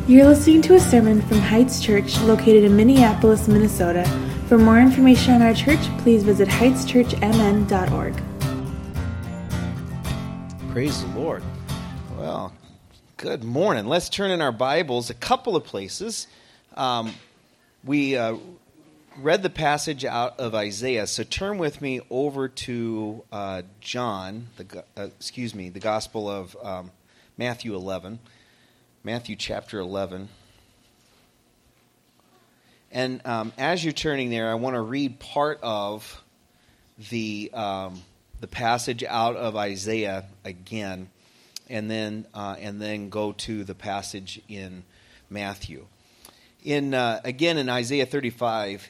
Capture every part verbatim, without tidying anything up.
You're listening to a sermon from Heights Church located in Minneapolis, Minnesota. For more information on our church, please visit heights church m n dot org. Praise the Lord. Well, good morning. Let's turn in our Bibles a couple of places. Um, we uh, read the passage out of Isaiah, so turn with me over to uh, John, the uh, excuse me, the Gospel of um, Matthew eleven. Matthew chapter eleven. And um, as you're turning there, I want to read part of the um, the passage out of Isaiah again, and then uh, and then go to the passage in Matthew. In uh, again in Isaiah thirty-five,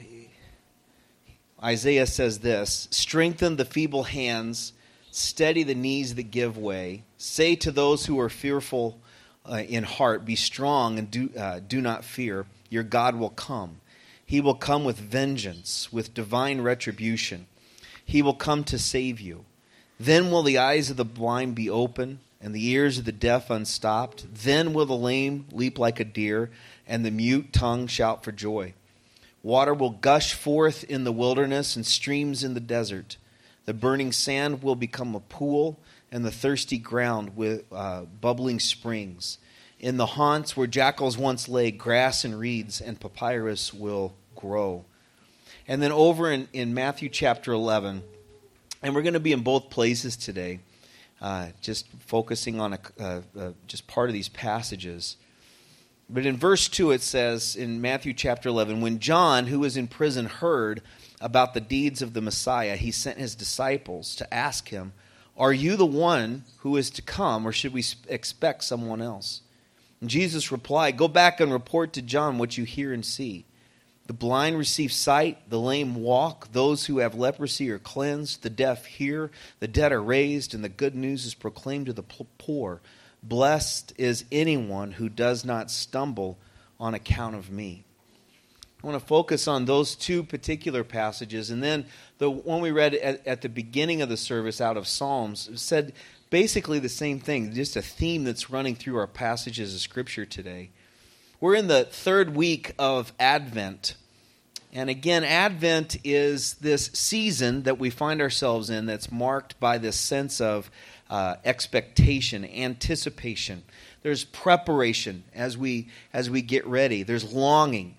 Isaiah says this: "Strengthen the feeble hands, steady the knees that give way. Say to those who are fearful Uh, in heart, be strong and do uh, do not fear. Your God will come. He will come with vengeance, with divine retribution. He will come to save you. Then will the eyes of the blind be open, and the ears of the deaf unstopped. Then will the lame leap like a deer, and the mute tongue shout for joy. Water will gush forth in the wilderness and streams in the desert. The burning sand will become a pool, and the thirsty ground with uh, bubbling springs. In the haunts where jackals once lay, grass and reeds and papyrus will grow." And then over in, in Matthew chapter eleven, and we're going to be in both places today, uh, just focusing on a, uh, uh, just part of these passages. But in verse two it says, in Matthew chapter eleven, "When John, who was in prison, heard about the deeds of the Messiah, he sent his disciples to ask him, 'Are you the one who is to come, or should we expect someone else?' And Jesus replied, 'Go back and report to John what you hear and see. The blind receive sight, the lame walk, those who have leprosy are cleansed, the deaf hear, the dead are raised, and the good news is proclaimed to the poor. Blessed is anyone who does not stumble on account of me.'" I want to focus on those two particular passages. And then the one we read at, at the beginning of the service out of Psalms said basically the same thing, just a theme that's running through our passages of Scripture today. We're in the third week of Advent. And again, Advent is this season that we find ourselves in that's marked by this sense of uh, expectation, anticipation. There's preparation as we as we get ready. There's longing.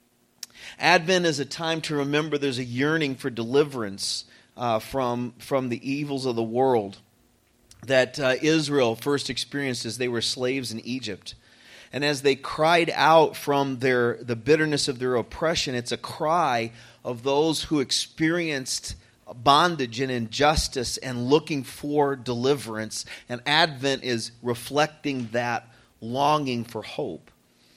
Advent is a time to remember there's a yearning for deliverance uh, from, from the evils of the world that uh, Israel first experienced as they were slaves in Egypt. And as they cried out from their the bitterness of their oppression, it's a cry of those who experienced bondage and injustice and looking for deliverance. And Advent is reflecting that longing for hope.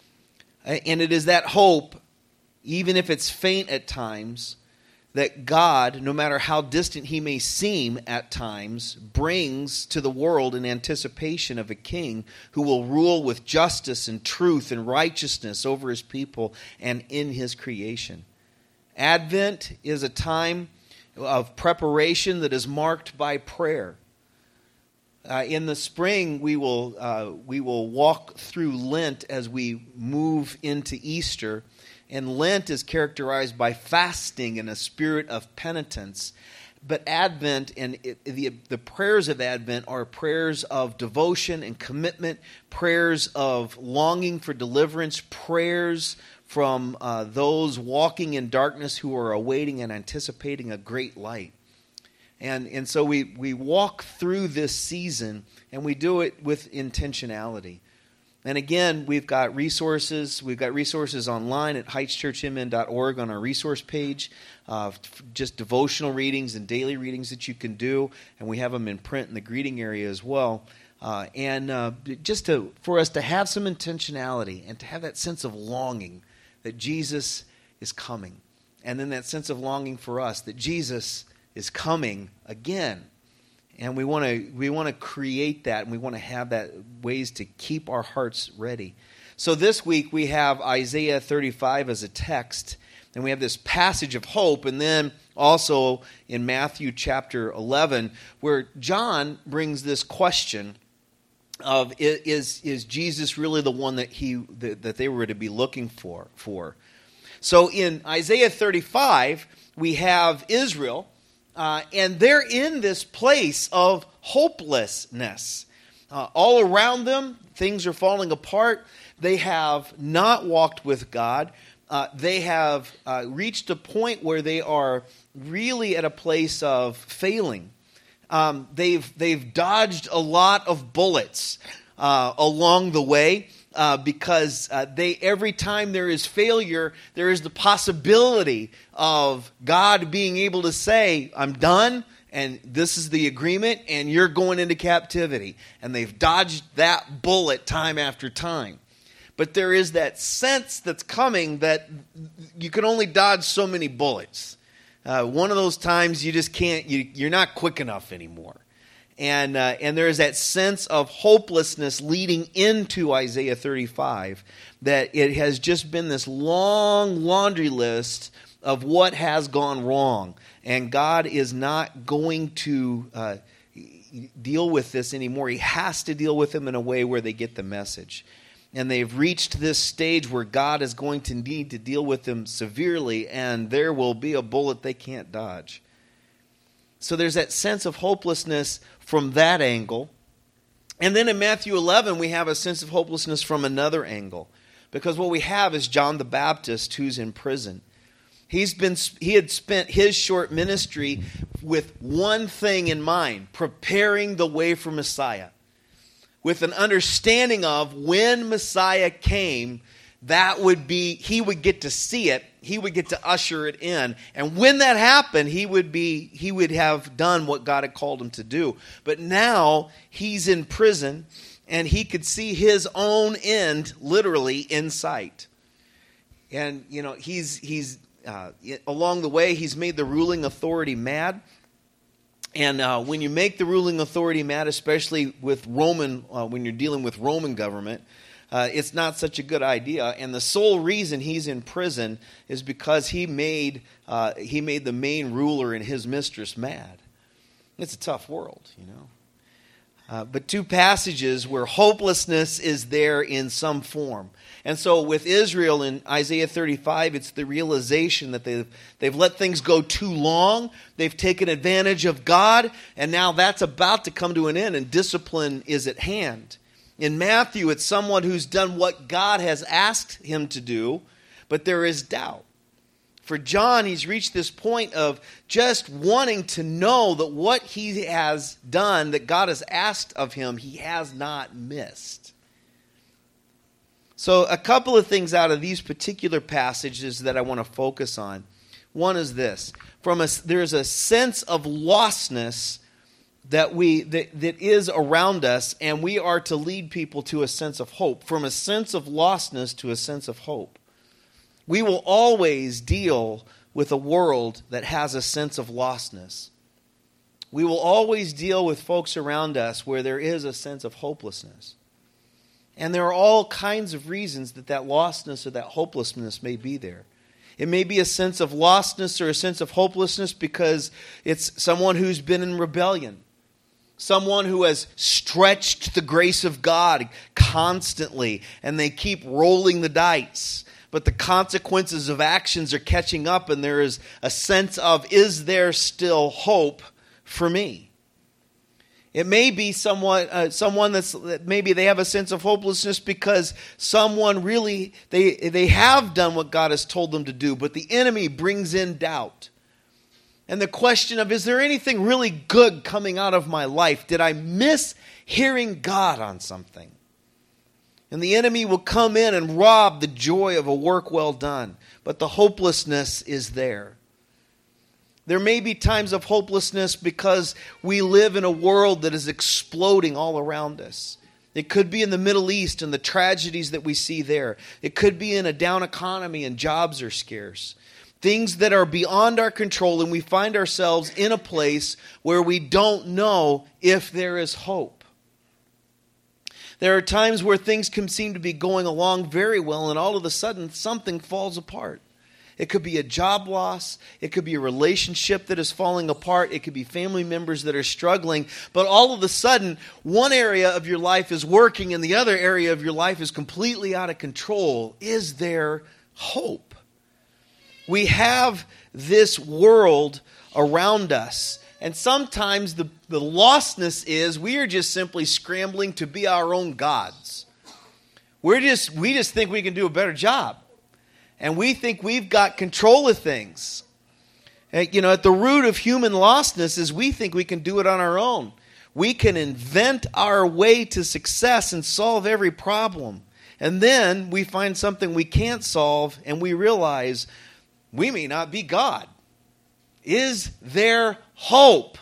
And it is that hope, even if it's faint at times, that God, no matter how distant he may seem at times, brings to the world in anticipation of a king who will rule with justice and truth and righteousness over his people and in his creation. Advent is a time of preparation that is marked by prayer. Uh, in the spring, we will uh, we will walk through Lent as we move into Easter. And Lent is characterized by fasting and a spirit of penitence. But Advent and it, the, the prayers of Advent are prayers of devotion and commitment, prayers of longing for deliverance, prayers from uh, those walking in darkness who are awaiting and anticipating a great light. And, and so we, we walk through this season, and we do it with intentionality. And again, we've got resources. We've got resources online at heights church m n dot org on our resource page, uh, just devotional readings and daily readings that you can do. And we have them in print in the greeting area as well. Uh, and uh, just to for us to have some intentionality and to have that sense of longing that Jesus is coming. And then that sense of longing for us that Jesus is coming again. And we want to we want to create that, and we want to have that ways to keep our hearts ready. So this week we have Isaiah thirty-five as a text, and we have this passage of hope, and then also in Matthew chapter eleven, where John brings this question of is is Jesus really the one that he that, that they were to be looking for for. So in Isaiah thirty-five, we have Israel, uh, and they're in this place of hopelessness. Uh, all around them, things are falling apart. They have not walked with God. Uh, they have uh, reached a point where they are really at a place of failing. Um, they've they've dodged a lot of bullets uh, along the way uh, because uh, they every time there is failure, there is the possibility of God being able to say, "I'm done, and this is the agreement, and you're going into captivity." And they've dodged that bullet time after time. But there is that sense that's coming that you can only dodge so many bullets. Uh, one of those times you just can't, you, you're not quick enough anymore. And uh, and there is that sense of hopelessness leading into Isaiah thirty-five, that it has just been this long laundry list of what has gone wrong. And God is not going to uh, deal with this anymore. He has to deal with them in a way where they get the message. And they've reached this stage where God is going to need to deal with them severely, and there will be a bullet they can't dodge. So there's that sense of hopelessness from that angle. And then in Matthew eleven, we have a sense of hopelessness from another angle. Because what we have is John the Baptist, who's in prison. He's been, he had spent his short ministry with one thing in mind: preparing the way for Messiah. With an understanding of when Messiah came, that would be, he would get to see it, he would get to usher it in. And when that happened, he would be, he would have done what God had called him to do. But now he's in prison, and he could see his own end literally in sight. And, you know, he's, he's uh, along the way, he's made the ruling authority mad. And uh, when you make the ruling authority mad, especially with Roman, uh, when you're dealing with Roman government, uh, it's not such a good idea. And the sole reason he's in prison is because he made uh, he made the main ruler and his mistress mad. It's a tough world, you know. Uh, but two passages where hopelessness is there in some form. And so with Israel in Isaiah thirty-five, it's the realization that they've, they've let things go too long. They've taken advantage of God, and now that's about to come to an end, and discipline is at hand. In Matthew, it's someone who's done what God has asked him to do, but there is doubt. For John, he's reached this point of just wanting to know that what he has done, that God has asked of him, he has not missed. So a couple of things out of these particular passages that I want to focus on. One is this. From a, there's a sense of lostness that we that, that is around us, and we are to lead people to a sense of hope. From a sense of lostness to a sense of hope. We will always deal with a world that has a sense of lostness. We will always deal with folks around us where there is a sense of hopelessness. And there are all kinds of reasons that that lostness or that hopelessness may be there. It may be a sense of lostness or a sense of hopelessness because it's someone who's been in rebellion. Someone who has stretched the grace of God constantly, and they keep rolling the dice. But the consequences of actions are catching up, and there is a sense of, is there still hope for me? It may be someone, uh, someone that's that maybe they have a sense of hopelessness because someone really, they, they have done what God has told them to do, but the enemy brings in doubt. And the question of, is there anything really good coming out of my life? Did I miss hearing God on something? And the enemy will come in and rob the joy of a work well done. But the hopelessness is there. There may be times of hopelessness because we live in a world that is exploding all around us. It could be in the Middle East and the tragedies that we see there. It could be in a down economy and jobs are scarce. Things that are beyond our control, and we find ourselves in a place where we don't know if there is hope. There are times where things can seem to be going along very well, and all of a sudden something falls apart. It could be a job loss. It could be a relationship that is falling apart. It could be family members that are struggling. But all of a sudden, one area of your life is working and the other area of your life is completely out of control. Is there hope? We have this world around us. And sometimes the, the lostness is we are just simply scrambling to be our own gods. We're just, we just think we can do a better job. And we think we've got control of things. You know, at the root of human lostness is we think we can do it on our own. We can invent our way to success and solve every problem. And then we find something we can't solve and we realize we may not be God. Is there hope?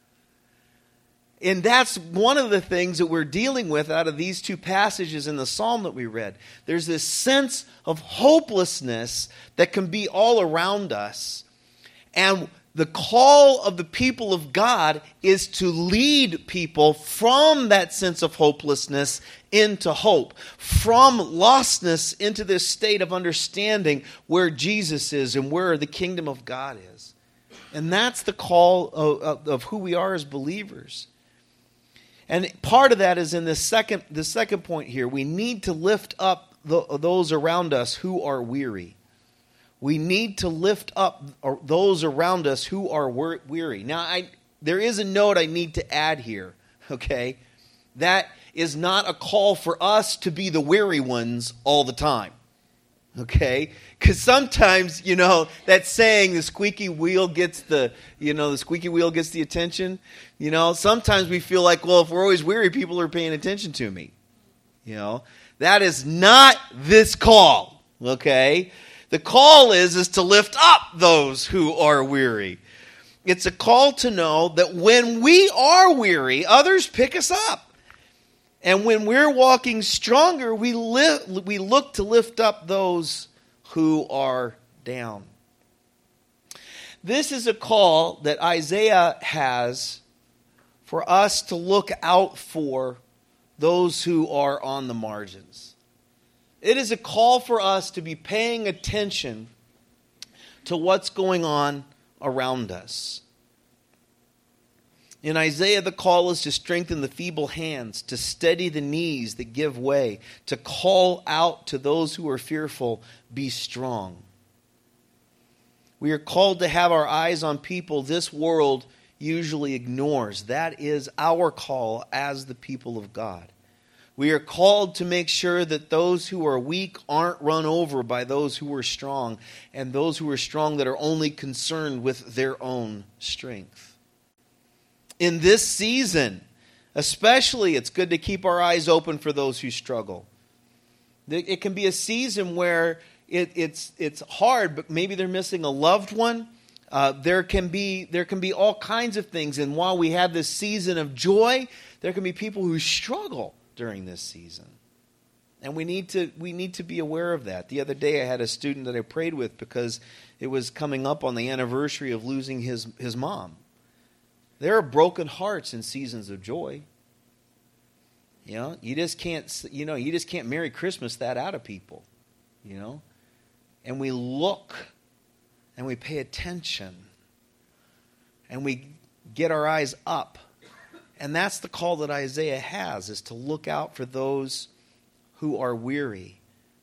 And that's one of the things that we're dealing with out of these two passages in the psalm that we read. There's this sense of hopelessness that can be all around us. And the call of the people of God is to lead people from that sense of hopelessness into hope. From lostness into this state of understanding where Jesus is and where the kingdom of God is. And that's the call of, of, of who we are as believers. And part of that is in the second, the second point here. We need to lift up the, those around us who are weary. We need to lift up those around us who are weary. Now, I, there is a note I need to add here, okay? That is not a call for us to be the weary ones all the time, okay? Because sometimes, you know, that saying, the squeaky wheel gets the, you know, the squeaky wheel gets the attention. You know, sometimes we feel like, well, if we're always weary, people are paying attention to me. You know, that is not this call, okay? The call is, is to lift up those who are weary. It's a call to know that when we are weary, others pick us up. And when we're walking stronger, we, li- we look to lift up those who are down. This is a call that Isaiah has for us to look out for those who are on the margins. It is a call for us to be paying attention to what's going on around us. In Isaiah, the call is to strengthen the feeble hands, to steady the knees that give way, to call out to those who are fearful, be strong. We are called to have our eyes on people this world usually ignores. That is our call as the people of God. We are called to make sure that those who are weak aren't run over by those who are strong, and those who are strong that are only concerned with their own strength. In this season, especially, it's good to keep our eyes open for those who struggle. It can be a season where it, it's it's hard, but maybe they're missing a loved one. Uh, there can be there can be all kinds of things, and while we have this season of joy, there can be people who struggle during this season, and we need to we need to be aware of that. The other day, I had a student that I prayed with because it was coming up on the anniversary of losing his his mom. There are broken hearts in seasons of joy. You know, you just can't, you know, you just can't Merry Christmas that out of people, you know. And we look and we pay attention and we get our eyes up. And that's the call that Isaiah has, is to look out for those who are weary.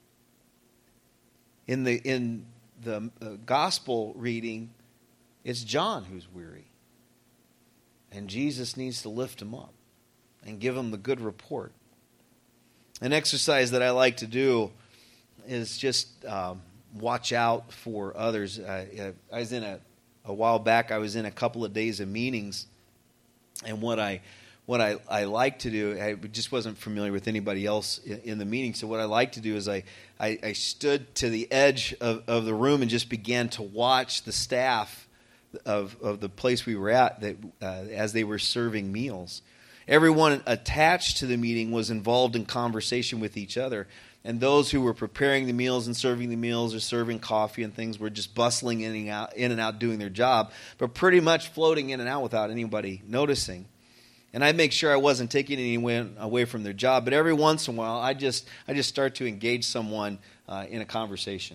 In the in the uh, gospel reading, it's John who's weary. And Jesus needs to lift him up and give him the good report. An exercise that I like to do is just um, watch out for others. I, I was in a, a while back, I was in a couple of days of meetings, and what I what I, I like to do, I just wasn't familiar with anybody else in, in the meeting, so what I like to do is I, I, I stood to the edge of, of the room and just began to watch the staff Of, of the place we were at that uh, as they were serving meals. Everyone attached to the meeting was involved in conversation with each other, and those who were preparing the meals and serving the meals or serving coffee and things were just bustling in and out, in and out doing their job, but pretty much floating in and out without anybody noticing. And I'd make sure I wasn't taking anyone away from their job, but every once in a while I just I just start to engage someone uh, in a conversation.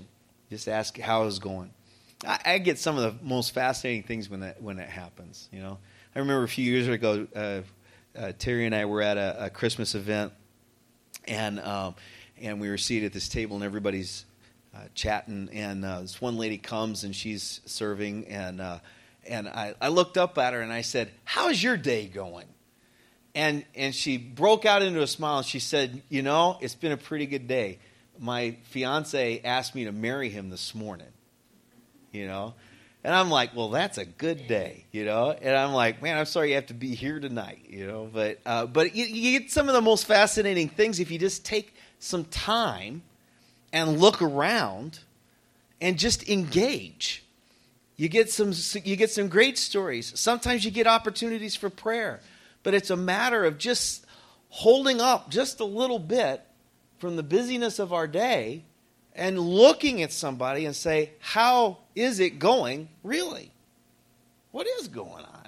Just ask how it's going. I, I get some of the most fascinating things when that when that happens. You know, I remember a few years ago, uh, uh, Terry and I were at a, a Christmas event, and um, and we were seated at this table, and everybody's uh, chatting, and uh, this one lady comes, and she's serving, and uh, and I, I looked up at her, and I said, "How's your day going?" And and she broke out into a smile, and she said, "You know, it's been a pretty good day. My fiance asked me to marry him this morning." You know? And I'm like, well, that's a good day, you know? And I'm like, man, I'm sorry you have to be here tonight, you know? But uh, but you, you get some of the most fascinating things if you just take some time and look around and just engage. You get some you get some great stories. Sometimes you get opportunities for prayer. But it's a matter of just holding up just a little bit from the busyness of our day and looking at somebody and say, how is it going really? What is going on?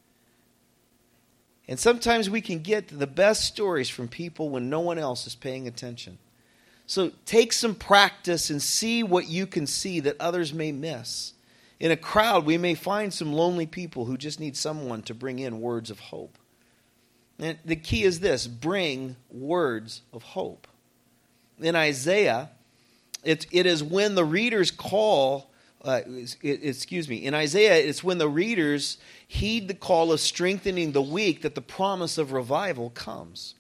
And sometimes we can get the best stories from people when no one else is paying attention. So take some practice and see what you can see that others may miss. In a crowd, we may find some lonely people who just need someone to bring in words of hope. And the key is this: bring words of hope. In Isaiah, it, it is when the readers call, uh, it, excuse me, in Isaiah, it's when the readers heed the call of strengthening the weak that the promise of revival comes.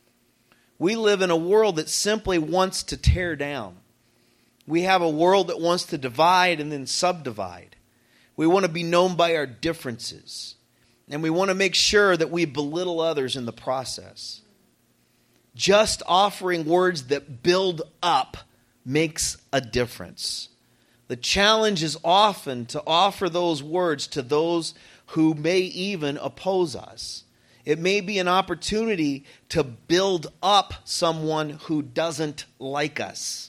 We live in a world that simply wants to tear down. We have a world that wants to divide and then subdivide. We want to be known by our differences. And we want to make sure that we belittle others in the process. Just offering words that build up makes a difference. The challenge is often to offer those words to those who may even oppose us. It may be an opportunity to build up someone who doesn't like us.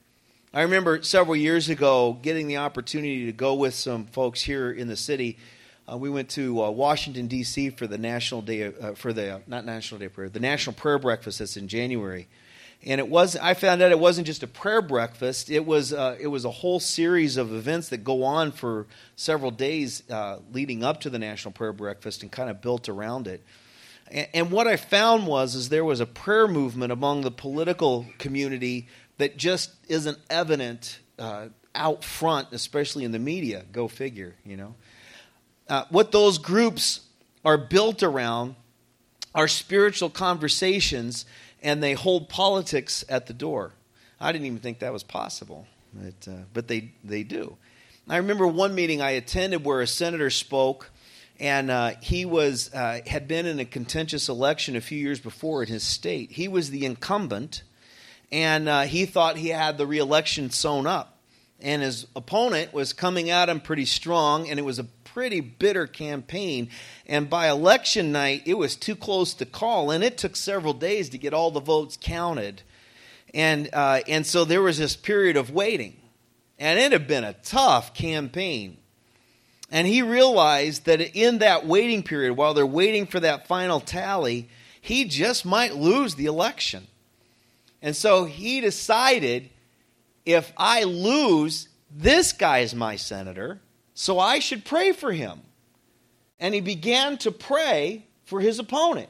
I remember several years ago getting the opportunity to go with some folks here in the city. Uh, we went to uh, Washington, D C for the National Day, uh, for the, uh, not National Day of Prayer, the National Prayer Breakfast that's in January. And it was, I found out it wasn't just a prayer breakfast, it was, uh, it was a whole series of events that go on for several days uh, leading up to the National Prayer Breakfast and kind of built around it. And, and what I found was, is there was a prayer movement among the political community that just isn't evident uh, out front, especially in the media. Go figure, you know. Uh, what those groups are built around are spiritual conversations, and they hold politics at the door. I didn't even think that was possible, but, uh, but they, they do. I remember one meeting I attended where a senator spoke, and uh, he was uh, had been in a contentious election a few years before in his state. He was the incumbent, and uh, he thought he had the re-election sewn up. And his opponent was coming at him pretty strong, and it was a pretty bitter campaign. And by election night, it was too close to call, and it took several days to get all the votes counted. And uh, and so there was this period of waiting. And it had been a tough campaign. And he realized that in that waiting period, while they're waiting for that final tally, he just might lose the election. And so he decided, if I lose, this guy is my senator, so I should pray for him. And he began to pray for his opponent,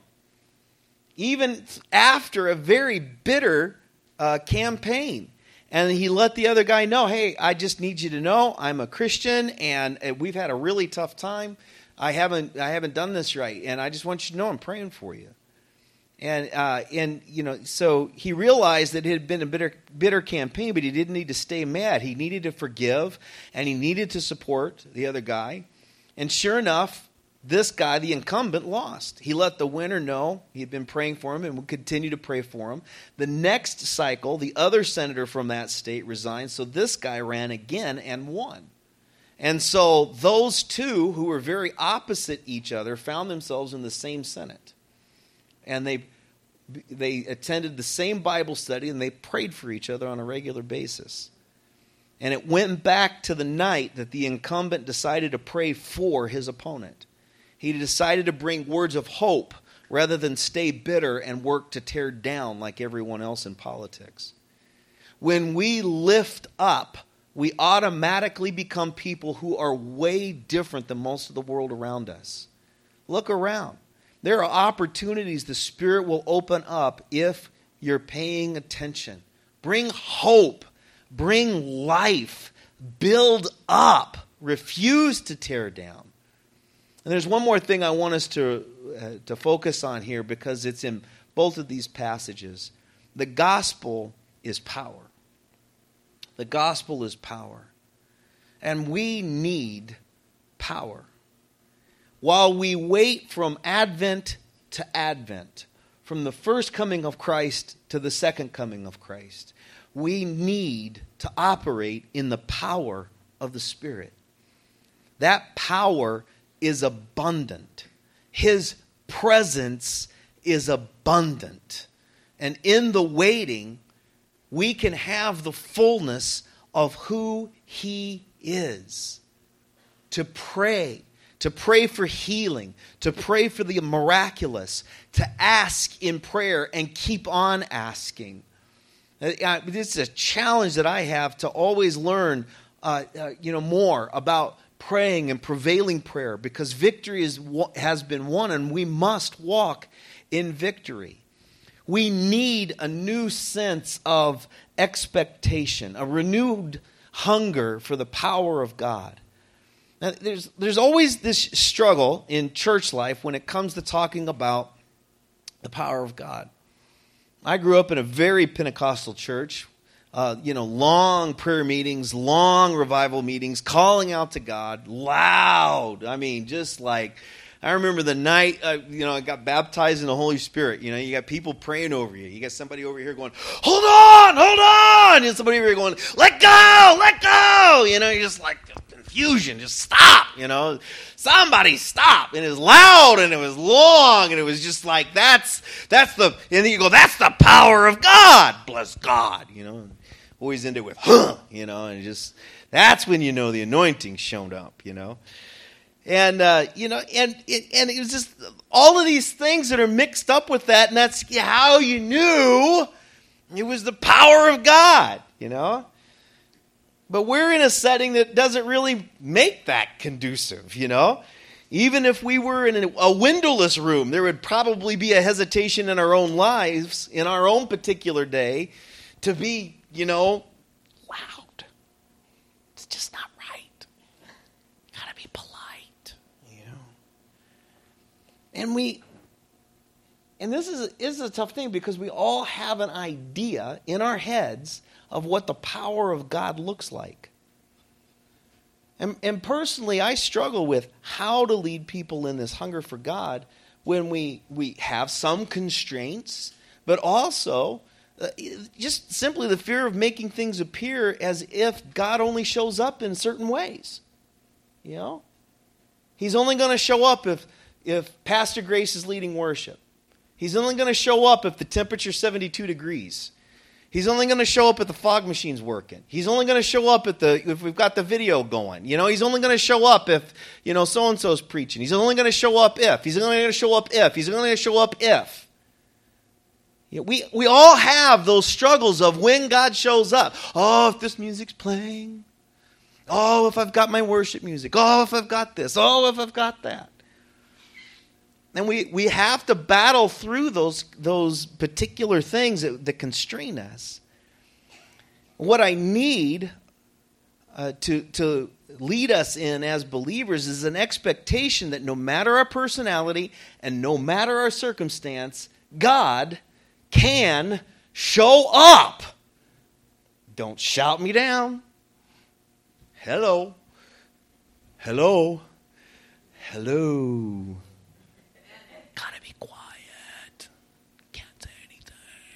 even after a very bitter uh, campaign. And he let the other guy know, hey, I just need you to know I'm a Christian, and we've had a really tough time. I haven't I haven't done this right, and I just want you to know I'm praying for you. And, uh, and you know, so he realized that it had been a bitter, bitter campaign, but he didn't need to stay mad. He needed to forgive, and he needed to support the other guy. And sure enough, this guy, the incumbent, lost. He let the winner know he had been praying for him and would continue to pray for him. The next cycle, the other senator from that state resigned, so this guy ran again and won. And so those two, who were very opposite each other, found themselves in the same Senate. And they they attended the same Bible study, and they prayed for each other on a regular basis. And it went back to the night that the incumbent decided to pray for his opponent. He decided to bring words of hope rather than stay bitter and work to tear down like everyone else in politics. When we lift up we automatically become people who are way different than most of the world around us. Look around. There are opportunities the Spirit will open up if you're paying attention. Bring hope. Bring life. Build up. Refuse to tear down. And there's one more thing I want us to, uh, to focus on here because it's in both of these passages. The gospel is power. The gospel is power. And we need power. While we wait from Advent to Advent, from the first coming of Christ to the second coming of Christ, we need to operate in the power of the Spirit. That power is abundant. His presence is abundant. And in the waiting, we can have the fullness of who He is. To pray, to pray for healing, to pray for the miraculous, to ask in prayer and keep on asking. Uh, this is a challenge that I have to always learn uh, uh, you know, more about praying and prevailing prayer, because victory is has been won and we must walk in victory. We need a new sense of expectation, a renewed hunger for the power of God. Now, there's, there's always this struggle in church life when it comes to talking about the power of God. I grew up in a very Pentecostal church, uh, you know, long prayer meetings, long revival meetings, calling out to God, loud. I mean, just like, I remember the night, uh, you know, I got baptized in the Holy Spirit. You know, you got people praying over you. You got somebody over here going, hold on, hold on. And somebody over here going, let go, let go. You know, you're just like, confusion, just stop, you know. Somebody stop. And it was loud and it was long and it was just like, that's, that's the, and then you go, that's the power of God. Bless God, you know. Always end it with, huh, you know, and just, that's when you know the anointing showed up, you know. And, uh, you know, and it, and it was just all of these things that are mixed up with that, and that's how you knew it was the power of God, you know. But we're in a setting that doesn't really make that conducive, you know. Even if we were in a, a windowless room, there would probably be a hesitation in our own lives, in our own particular day, to be, you know, loud. It's just not right. Gotta be polite, you know. And we, and this is a, this is a tough thing because we all have an idea in our heads of what the power of God looks like. And, and personally, I struggle with how to lead people in this hunger for God when we, we have some constraints, but also uh, just simply the fear of making things appear as if God only shows up in certain ways. You know? He's only going to show up if, if Pastor Grace is leading worship. He's only going to show up if the temperature's seventy-two degrees. He's only going to show up if the fog machine's working. He's only going to show up at the if we've got the video going. You know, he's only going to show up if, you know, so-and-so's preaching. He's only going to show up if. He's only going to show up if. He's only going to show up if. You know, we, we all have those struggles of when God shows up. Oh, if this music's playing. Oh, if I've got my worship music. Oh, if I've got this. Oh, if I've got that. And we, we have to battle through those, those particular things that, that constrain us. What I need uh, to, to lead us in as believers is an expectation that no matter our personality and no matter our circumstance, God can show up. Don't shout me down. Hello. Hello. Hello. Gotta be quiet. Can't say anything.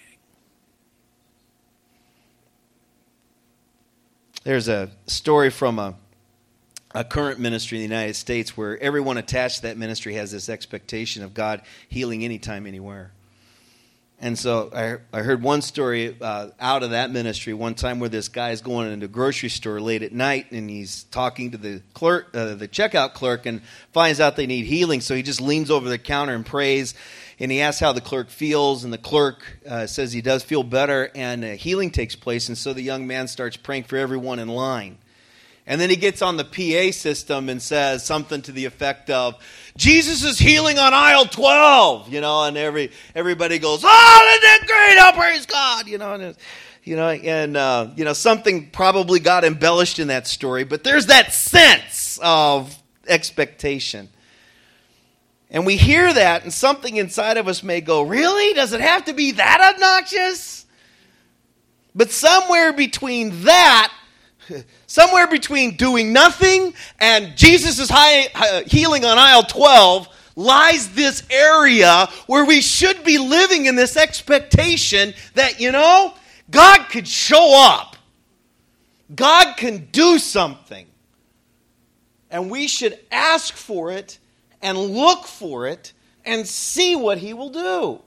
There's a story from a, a current ministry in the United States where everyone attached to that ministry has this expectation of God healing anytime, anywhere. And so I, I heard one story uh, out of that ministry one time where this guy is going into a grocery store late at night, and he's talking to the clerk, uh, the checkout clerk, and finds out they need healing. So he just leans over the counter and prays, and he asks how the clerk feels, and the clerk uh, says he does feel better, and uh, healing takes place. And so the young man starts praying for everyone in line. And then he gets on the P A system and says something to the effect of, Jesus is healing on aisle twelve, you know, and every everybody goes, oh, isn't that great? Oh, praise God, you know, and, you know, and, uh, you know, something probably got embellished in that story, but there's that sense of expectation. And we hear that, and something inside of us may go, really? Does it have to be that obnoxious? But somewhere between that, somewhere between doing nothing and Jesus is high, uh, healing on aisle twelve lies this area where we should be living in this expectation that, you know, God could show up. God can do something. And we should ask for it and look for it and see what He will do.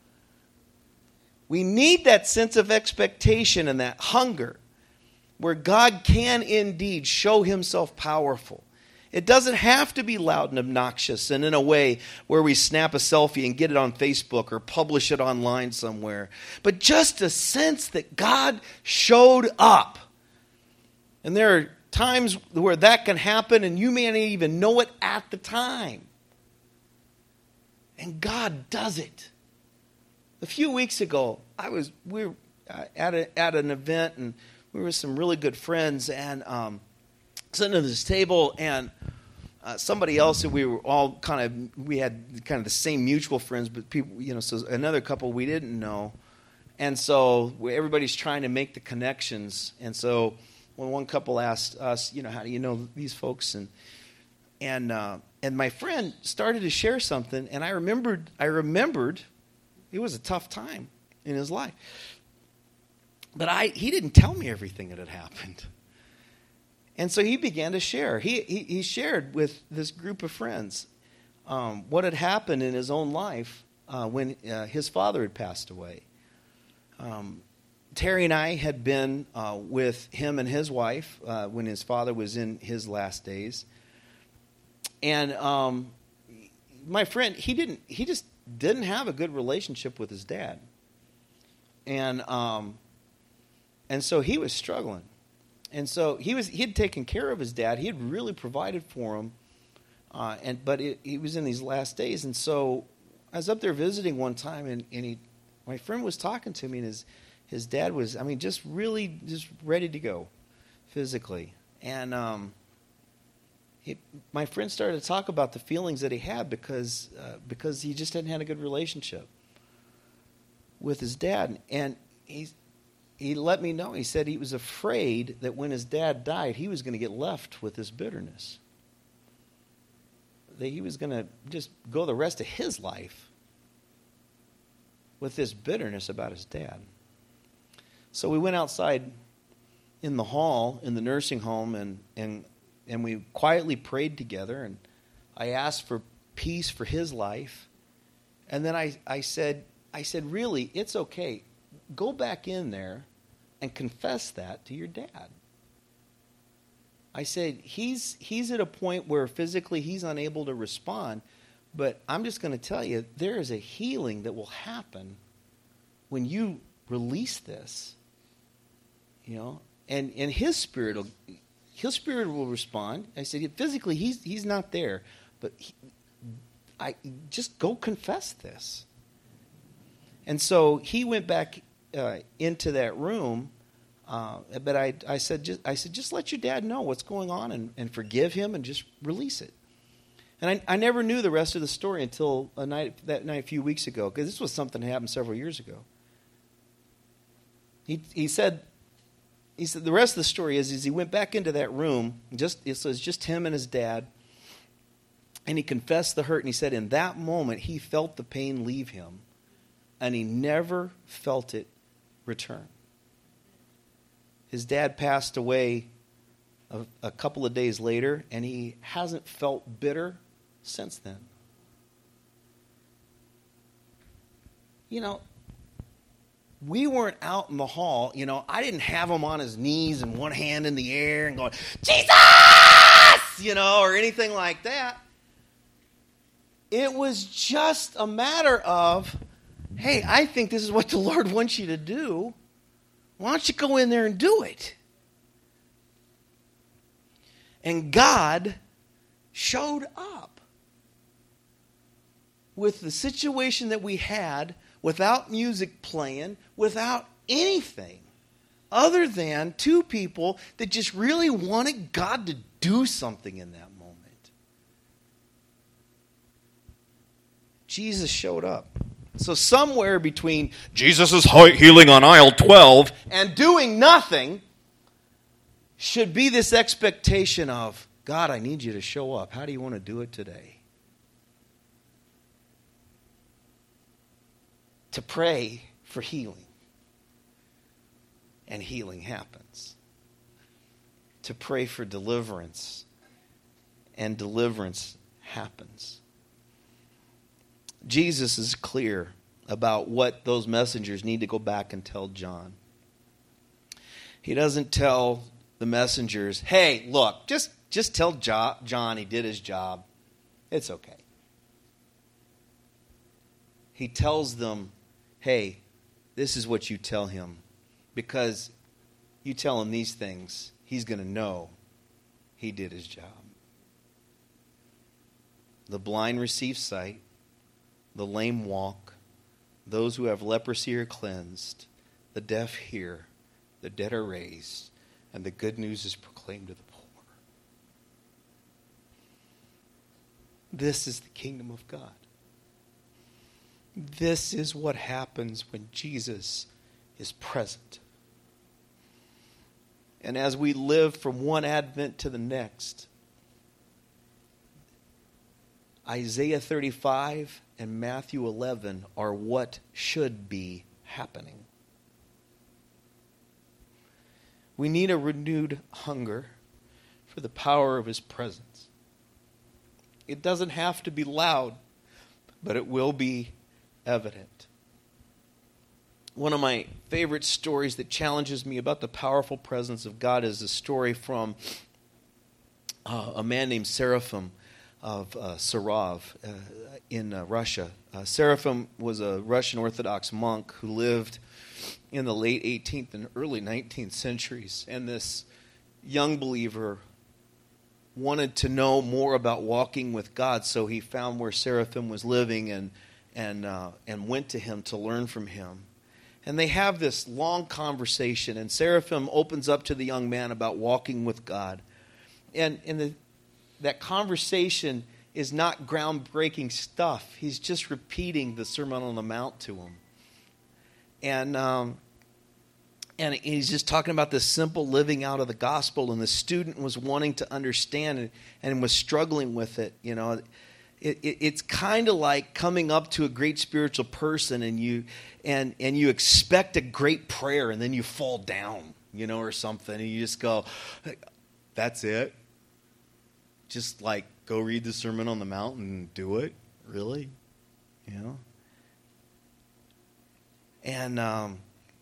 We need that sense of expectation and that hunger, where God can indeed show Himself powerful. It doesn't have to be loud and obnoxious and in a way where we snap a selfie and get it on Facebook or publish it online somewhere. But just a sense that God showed up. And there are times where that can happen and you may not even know it at the time. And God does it. A few weeks ago, I was we were at, a, at an event, and we were some really good friends, and um, sitting at this table, and uh, somebody else that we were all kind of, we had kind of the same mutual friends, but people, you know, so another couple we didn't know. And so everybody's trying to make the connections. And so when one couple asked us, you know, how do you know these folks? And and uh, and my friend started to share something, and I remembered, I remembered it was a tough time in his life. But I, he didn't tell me everything that had happened. And so he began to share. He he, he shared with this group of friends um, what had happened in his own life uh, when uh, his father had passed away. Um, Terry and I had been uh, with him and his wife uh, when his father was in his last days. And um, my friend, he didn't. He just didn't have a good relationship with his dad. And um, and so he was struggling. And so he was he had taken care of his dad. He had really provided for him. Uh, and but it, he was in these last days. And so I was up there visiting one time, and, and he, my friend was talking to me, and his his dad was, I mean, just really just ready to go physically. And um, he, my friend started to talk about the feelings that he had because uh, because he just hadn't had a good relationship with his dad. And he he let me know. He said he was afraid that when his dad died, he was going to get left with this bitterness. That he was going to just go the rest of his life with this bitterness about his dad. So we went outside in the hall in the nursing home, and and and we quietly prayed together, and I asked for peace for his life. And then I, I said, I said, really, it's okay. Go back in there and confess that to your dad. I said, he's he's at a point where physically he's unable to respond, but I'm just going to tell you, there is a healing that will happen when you release this. You know, and, and his spirit will, his spirit will respond. I said, physically he's he's not there, but he, I just go confess this. And so he went back uh, into that room. Uh, but I, I said, just, I said, just let your dad know what's going on and, and forgive him and just release it. And I, I never knew the rest of the story until a night, that night a few weeks ago, because this was something that happened several years ago. He he said, he said the rest of the story is, is he went back into that room. Just it was just him and his dad, and he confessed the hurt. And he said, in that moment, he felt the pain leave him, and he never felt it return. His dad passed away a, a couple of days later, and he hasn't felt bitter since then. You know, we weren't out in the hall. You know, I didn't have him on his knees and one hand in the air and going, Jesus! You know, or anything like that. It was just a matter of, hey, I think this is what the Lord wants you to do. Why don't you go in there and do it? And God showed up with the situation that we had, without music playing, without anything, other than two people that just really wanted God to do something in that moment. Jesus showed up. So somewhere between Jesus' healing on aisle twelve and doing nothing should be this expectation of, God, I need you to show up. How do you want to do it today? To pray for healing. And healing happens. To pray for deliverance. And deliverance happens. Jesus is clear about what those messengers need to go back and tell John. He doesn't tell the messengers, hey, look, just, just tell jo- John he did his job. It's okay. He tells them, hey, this is what you tell him. Because you tell him these things, he's going to know he did his job. The blind receive sight. The lame walk. Those who have leprosy are cleansed. The deaf hear. The dead are raised. And the good news is proclaimed to the poor. This is the kingdom of God. This is what happens when Jesus is present. And as we live from one Advent to the next, Isaiah thirty-five and Matthew eleven are what should be happening. We need a renewed hunger for the power of His presence. It doesn't have to be loud, but it will be evident. One of my favorite stories that challenges me about the powerful presence of God is a story from uh, a man named Seraphim of uh, Sarov uh, in uh, Russia. Uh, Seraphim was a Russian Orthodox monk who lived in the late eighteenth and early nineteenth centuries. And this young believer wanted to know more about walking with God, so he found where Seraphim was living and and uh, and went to him to learn from him. And they have this long conversation, and Seraphim opens up to the young man about walking with God. And, and the, that conversation is not groundbreaking stuff. He's just repeating the Sermon on the Mount to him. And um, and he's just talking about this simple living out of the gospel, and the student was wanting to understand and, and was struggling with it. You know, it, it, it's kind of like coming up to a great spiritual person, and you and and you expect a great prayer, and then you fall down, you know, or something, and you just go, "That's it." Just like go read the Sermon on the Mount and do it, really, you know. And um,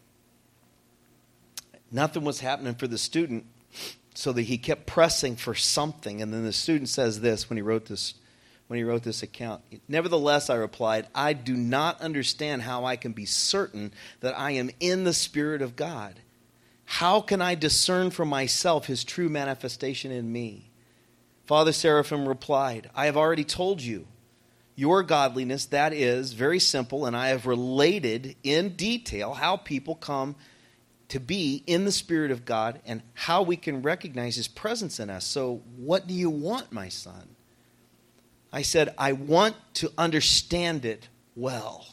nothing was happening for the student, so that he kept pressing for something. And then the student says this when he wrote this, when he wrote this account. Nevertheless, I replied, I do not understand how I can be certain that I am in the Spirit of God. How can I discern for myself His true manifestation in me? Father Seraphim replied, I have already told you. Your godliness, that is, very simple, and I have related in detail how people come to be in the Spirit of God and how we can recognize His presence in us. So what do you want, my son? I said, I want to understand it well.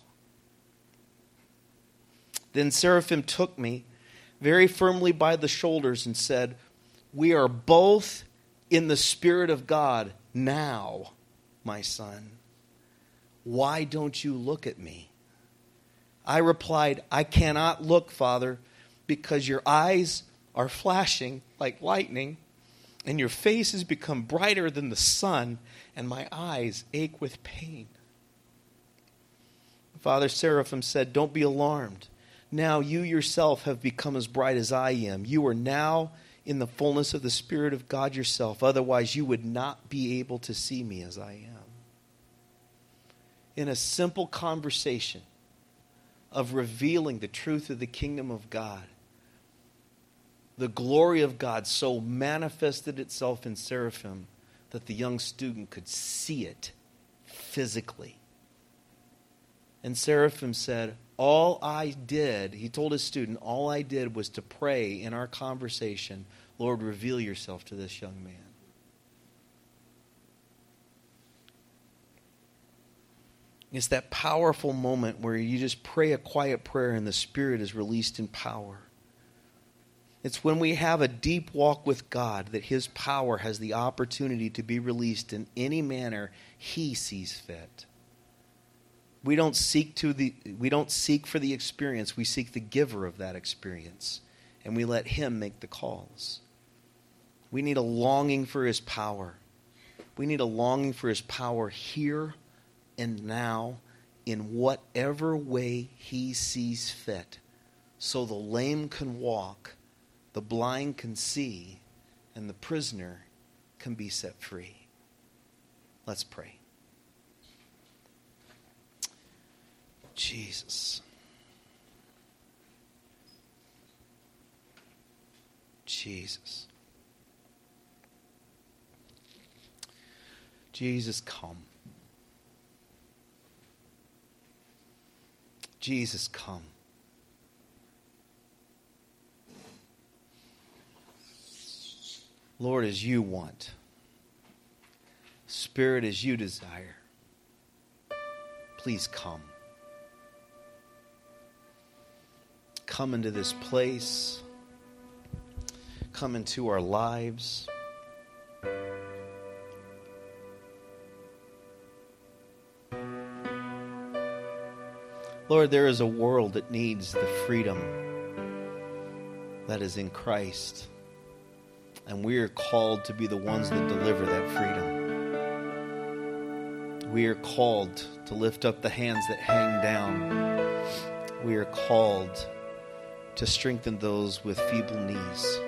Then Seraphim took me very firmly by the shoulders and said, we are both in the Spirit of God now, my son. Why don't you look at me? I replied, I cannot look, Father, because your eyes are flashing like lightning, and your face has become brighter than the sun, and my eyes ache with pain. Father Seraphim said, don't be alarmed. Now you yourself have become as bright as I am. You are now in the fullness of the Spirit of God yourself. Otherwise, you would not be able to see me as I am. In a simple conversation of revealing the truth of the kingdom of God, the glory of God so manifested itself in Seraphim that the young student could see it physically. And Seraphim said, all I did, he told his student, all I did was to pray in our conversation, Lord, reveal yourself to this young man. It's that powerful moment where you just pray a quiet prayer and the Spirit is released in power. It's when we have a deep walk with God that His power has the opportunity to be released in any manner He sees fit. We don't seek to the we don't seek for the experience, we seek the giver of that experience, and we let Him make the calls. We need a longing for His power. We need a longing for His power here and now in whatever way He sees fit, so the lame can walk, the blind can see, and the prisoner can be set free. Let's pray. Jesus. Jesus. Jesus, come. Jesus, come. Lord, as you want. Spirit, as you desire. Please come. Come into this place. Come into our lives. Lord, there is a world that needs the freedom that is in Christ. And we are called to be the ones that deliver that freedom. We are called to lift up the hands that hang down. We are called to strengthen those with feeble knees.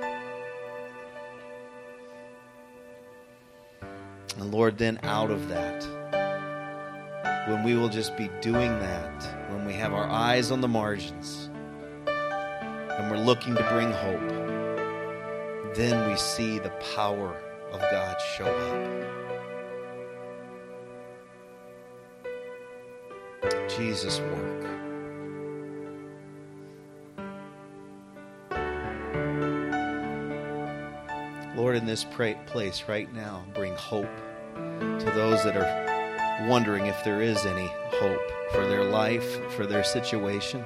And Lord, then out of that, when we will just be doing that, when we have our eyes on the margins, and we're looking to bring hope, then we see the power of God show up. Jesus, work. Lord, in this place right now, bring hope to those that are wondering if there is any hope for their life, for their situation.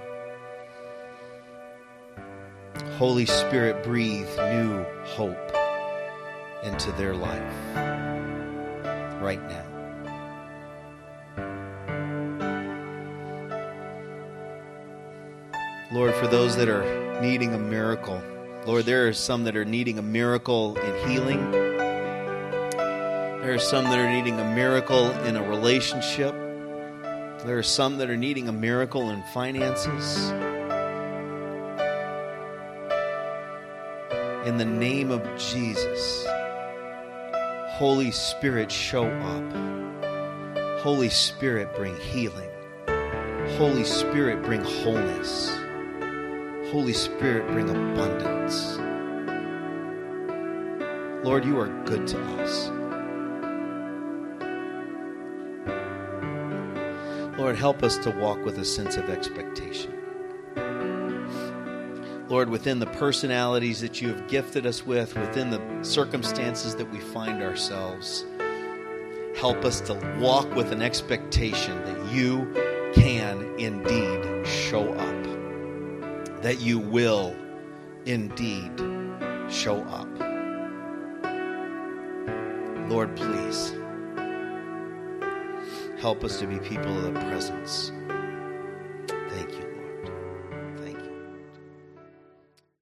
Holy Spirit, breathe new hope into their life right now. Lord, for those that are needing a miracle, Lord, there are some that are needing a miracle in healing. There are some that are needing a miracle in a relationship. There are some that are needing a miracle in finances. In the name of Jesus, Holy Spirit, show up. Holy Spirit, bring healing. Holy Spirit, bring wholeness. Holy Spirit, bring abundance. Lord, you are good to us. Lord, help us to walk with a sense of expectation. Lord, within the personalities that you have gifted us with, within the circumstances that we find ourselves, help us to walk with an expectation that you can indeed show up, that you will indeed show up. Lord, please help us to be people of the presence. Thank you.